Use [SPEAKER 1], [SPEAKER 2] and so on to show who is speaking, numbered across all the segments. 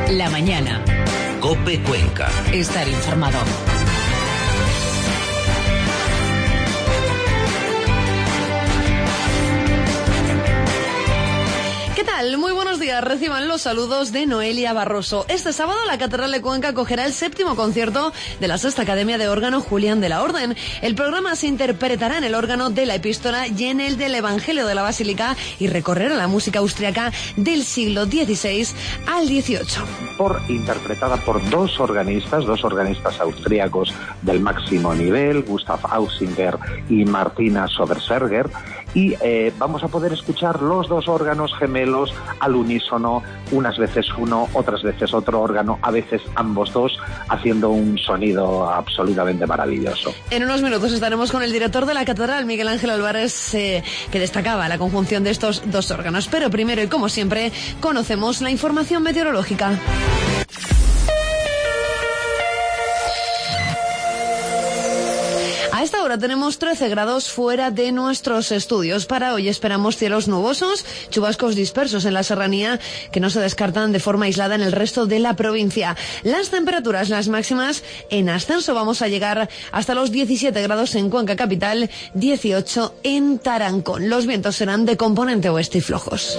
[SPEAKER 1] La mañana.
[SPEAKER 2] COPE Cuenca.
[SPEAKER 1] Estar informado.
[SPEAKER 3] ¿Qué tal? Muy buenos días. Reciban los saludos de Noelia Barroso. Este sábado la Catedral de Cuenca acogerá el 7º concierto de la Sexta Academia de Órgano Julián de la Orden. El programa se interpretará en el órgano de la Epístola y en el del Evangelio de la Basílica y recorrerá la música austriaca del siglo XVI al XVIII.
[SPEAKER 4] Interpretada por dos organistas austríacos del máximo nivel, Gustav Ausinger y Martina Soberserger, y vamos a poder escuchar los dos órganos gemelos al unísono, unas veces uno, otras veces otro órgano, a veces ambos dos, haciendo un sonido absolutamente maravilloso.
[SPEAKER 3] En unos minutos estaremos con el director de la Catedral, Miguel Ángel Álvarez, que destacaba la conjunción de estos dos órganos. Pero primero y como siempre, conocemos la información meteorológica. A esta hora tenemos 13 grados fuera de nuestros estudios. Para hoy esperamos cielos nubosos, chubascos dispersos en la serranía que no se descartan de forma aislada en el resto de la provincia. Las temperaturas, las máximas en ascenso, vamos a llegar hasta los 17 grados en Cuenca capital, 18 en Tarancón. Los vientos serán de componente oeste y flojos.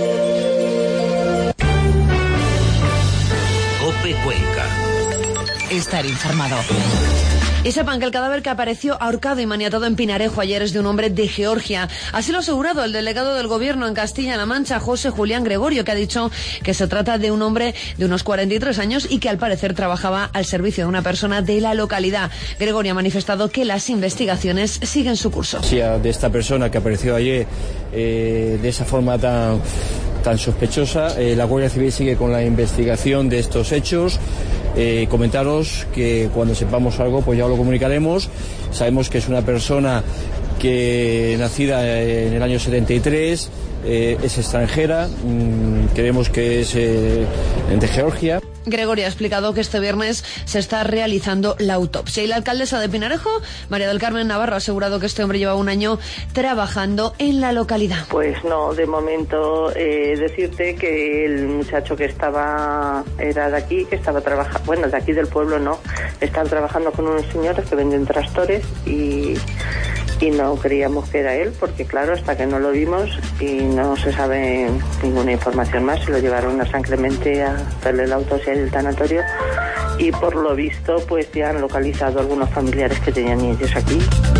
[SPEAKER 2] COPE Cuenca.
[SPEAKER 1] Estar informado.
[SPEAKER 3] Y sepan que el cadáver que apareció ahorcado y maniatado en Pinarejo ayer es de un hombre de Georgia. Así lo ha asegurado el delegado del gobierno en Castilla-La Mancha, José Julián Gregorio, que ha dicho que se trata de un hombre de unos 43 años y que al parecer trabajaba al servicio de una persona de la localidad. Gregorio ha manifestado que las investigaciones siguen su curso.
[SPEAKER 5] De esta persona que apareció ayer de esa forma tan sospechosa, la Guardia Civil sigue con la investigación de estos hechos. Comentaros que cuando sepamos algo pues ya lo comunicaremos. Sabemos que es una persona que nacida en el año 73, es extranjera, creemos que es de Georgia.
[SPEAKER 3] Gregorio ha explicado que este viernes se está realizando la autopsia. Y la alcaldesa de Pinarejo, María del Carmen Navarro, ha asegurado que este hombre lleva un año trabajando en la localidad.
[SPEAKER 6] Pues no, de momento decirte que el muchacho que era de aquí, que estaba trabajando, bueno, de aquí del pueblo no, están trabajando con unos señores que venden tractores y no creíamos que era él, porque claro, hasta que no lo vimos y no se sabe ninguna información más, se lo llevaron a San Clemente a hacerle la autopsia y el tanatorio, y por lo visto pues ya han localizado algunos familiares que tenían ellos aquí.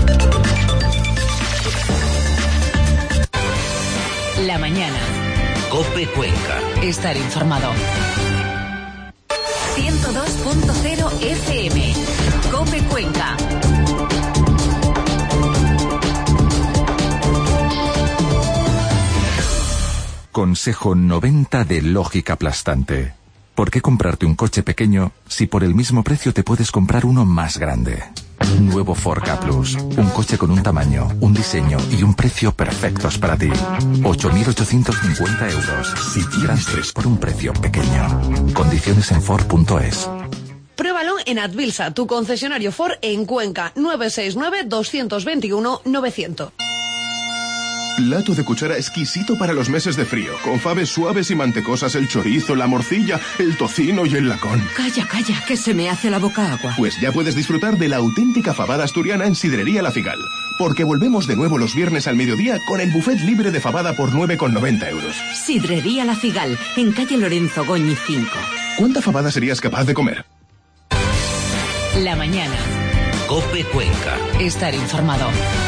[SPEAKER 1] La mañana.
[SPEAKER 2] COPE Cuenca.
[SPEAKER 1] Estar informado. 102.0 FM. COPE Cuenca.
[SPEAKER 7] Consejo 90 de Lógica Aplastante. ¿Por qué comprarte un coche pequeño si por el mismo precio te puedes comprar uno más grande? Nuevo Ford Ka Plus. Un coche con un tamaño, un diseño y un precio perfectos para ti. 8.850 euros. Si tienes tres por un precio pequeño. Condiciones en Ford.es.
[SPEAKER 3] Pruébalo en Advilsa, tu concesionario Ford en Cuenca. 969-221-900.
[SPEAKER 8] Plato de cuchara exquisito para los meses de frío, con faves suaves y mantecosas, el chorizo, la morcilla, el tocino y el lacón.
[SPEAKER 1] Calla, que se me hace la boca agua.
[SPEAKER 8] Pues ya puedes disfrutar de la auténtica fabada asturiana en Sidrería La Figal, porque volvemos de nuevo los viernes al mediodía con el buffet libre de fabada por 9,90 euros.
[SPEAKER 1] Sidrería La Figal, en calle Lorenzo Goñi 5.
[SPEAKER 8] ¿Cuánta fabada serías capaz de comer?
[SPEAKER 1] La mañana.
[SPEAKER 2] COPE Cuenca.
[SPEAKER 1] Estar informado.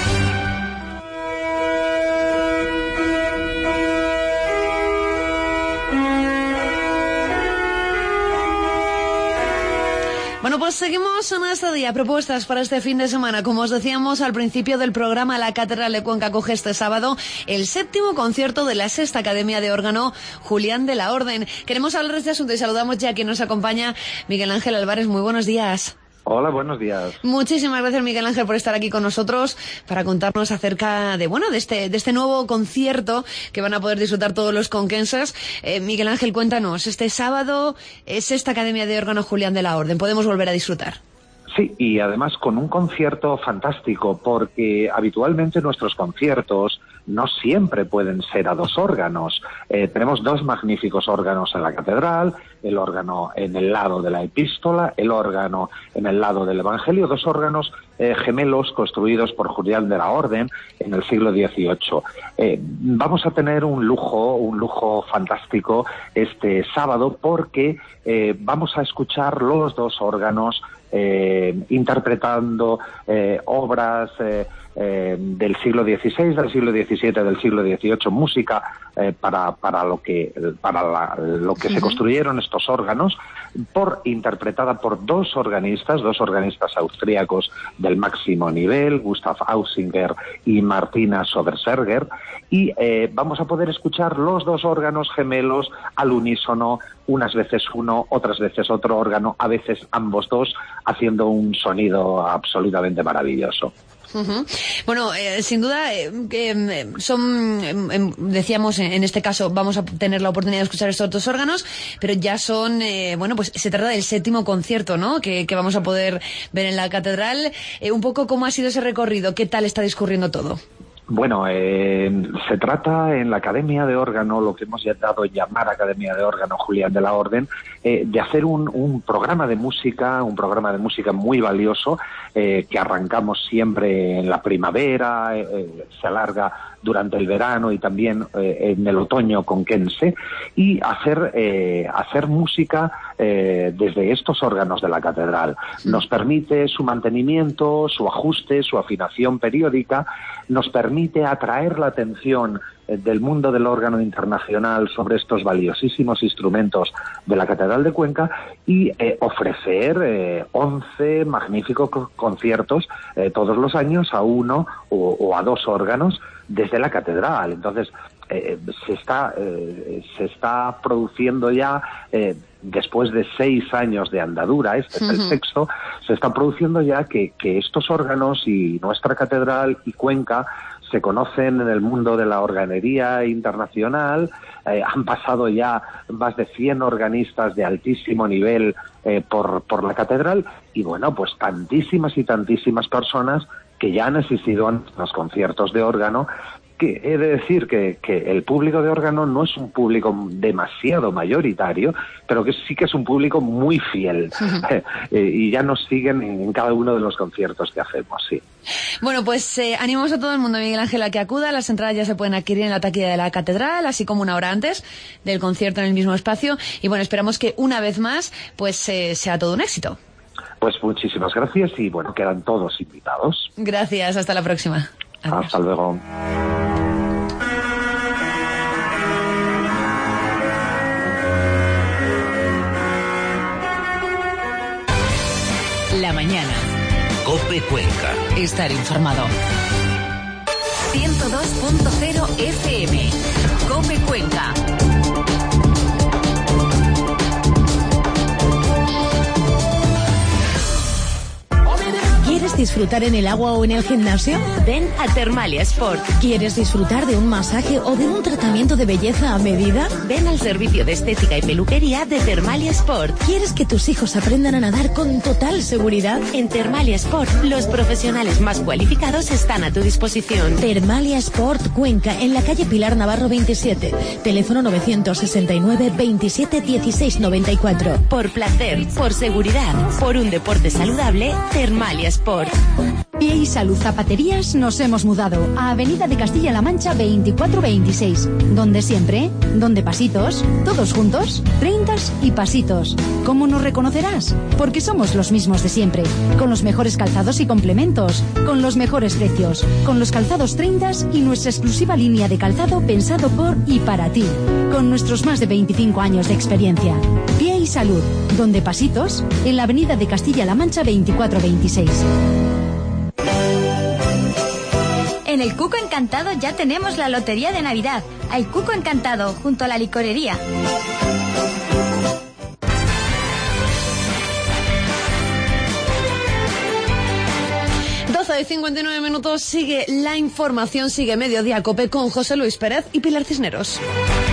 [SPEAKER 3] Bueno, pues seguimos en este día. Propuestas para este fin de semana. Como os decíamos al principio del programa, la Catedral de Cuenca acoge este sábado el 7º concierto de la Sexta Academia de Órgano Julián de la Orden. Queremos hablar de este asunto y saludamos ya a quien nos acompaña, Miguel Ángel Álvarez. Muy buenos días.
[SPEAKER 4] Hola, buenos días.
[SPEAKER 3] Muchísimas gracias, Miguel Ángel, por estar aquí con nosotros para contarnos acerca de este nuevo concierto que van a poder disfrutar todos los conquenses. Miguel Ángel, cuéntanos, este sábado es esta Academia de Órgano Julián de la Orden. ¿Podemos volver a disfrutar?
[SPEAKER 4] Sí, y además con un concierto fantástico, porque habitualmente nuestros conciertos no siempre pueden ser a 2 órganos. Tenemos 2 magníficos órganos en la catedral, el órgano en el lado de la epístola, el órgano en el lado del Evangelio, 2 órganos gemelos construidos por Julián de la Orden en el siglo XVIII. Vamos a tener un lujo fantástico este sábado, porque vamos a escuchar los 2 órganos interpretando obras del siglo XVI, del siglo XVII, del siglo XVIII, música para lo que se construyeron estos órganos, interpretada por 2 organistas austríacos del máximo nivel, Gustav Ausinger y Martina Soberserger, y vamos a poder escuchar los 2 órganos gemelos al unísono, unas veces uno, otras veces otro órgano, a veces ambos 2, haciendo un sonido absolutamente maravilloso.
[SPEAKER 3] Bueno, sin duda decíamos, en este caso vamos a tener la oportunidad de escuchar estos 2 órganos, pero ya son, pues se trata del 7º concierto, ¿no?, que vamos a poder ver en la catedral. Un poco cómo ha sido ese recorrido, qué tal está discurriendo todo.
[SPEAKER 4] Bueno, se trata en la Academia de Órgano, lo que hemos dado en llamar Academia de Órgano Julián de la Orden, de hacer un programa de música muy valioso, que arrancamos siempre en la primavera, se alarga durante el verano y también en el otoño conquense, y hacer música desde estos órganos de la catedral. Nos permite su mantenimiento, su ajuste, su afinación periódica, nos permite atraer la atención del mundo del órgano internacional sobre estos valiosísimos instrumentos de la Catedral de Cuenca y ofrecer 11 magníficos conciertos todos los años a 1 o a 2 órganos desde la catedral. Entonces se está produciendo ya, después de 6 años de andadura, este es el 6º, se está produciendo ya que estos órganos y nuestra catedral y Cuenca se conocen en el mundo de la organería internacional. Han pasado ya más de 100 organistas de altísimo nivel por la catedral, y bueno, pues tantísimas y tantísimas personas que ya han asistido a los conciertos de órgano, que he de decir que el público de órgano no es un público demasiado mayoritario, pero que sí que es un público muy fiel, y ya nos siguen en cada uno de los conciertos que hacemos, sí.
[SPEAKER 3] Bueno, pues animamos a todo el mundo, Miguel Ángel, a que acuda. Las entradas ya se pueden adquirir en la taquilla de la catedral, así como 1 hora antes del concierto en el mismo espacio, y bueno, esperamos que una vez más pues sea todo un éxito.
[SPEAKER 4] Pues muchísimas gracias, y bueno, quedan todos invitados.
[SPEAKER 3] Gracias, hasta la próxima. Adiós.
[SPEAKER 4] Hasta luego.
[SPEAKER 1] La mañana.
[SPEAKER 2] COPE Cuenca.
[SPEAKER 1] Estar informado. 102.0 FM. COPE Cuenca.
[SPEAKER 9] ¿Quieres disfrutar en el agua o en el gimnasio?
[SPEAKER 1] Ven a Thermalia Sport.
[SPEAKER 9] ¿Quieres disfrutar de un masaje o de un tratamiento de belleza a medida?
[SPEAKER 1] Ven al servicio de estética y peluquería de Thermalia Sport.
[SPEAKER 9] ¿Quieres que tus hijos aprendan a nadar con total seguridad?
[SPEAKER 1] En Thermalia Sport, los profesionales más cualificados están a tu disposición.
[SPEAKER 9] Thermalia Sport Cuenca, en la calle Pilar Navarro 27. Teléfono 969 27 16 94.
[SPEAKER 1] Por placer, por seguridad, por un deporte saludable, Thermalia Sport.
[SPEAKER 10] Pie y Salud Zapaterías nos hemos mudado a Avenida de Castilla-La Mancha 2426. Donde siempre, donde pasitos, todos juntos, 30 y pasitos. ¿Cómo nos reconocerás? Porque somos los mismos de siempre, con los mejores calzados y complementos, con los mejores precios, con los calzados 30 y nuestra exclusiva línea de calzado pensado por y para ti, con nuestros más de 25 años de experiencia. Pie y Salud, donde pasitos, en la Avenida de Castilla-La Mancha 2426.
[SPEAKER 11] En el Cuco Encantado ya tenemos la lotería de Navidad. El Cuco Encantado, junto a la licorería.
[SPEAKER 3] De 59 minutos, sigue la información, sigue Mediodía Cope con José Luis Pérez y Pilar Cisneros.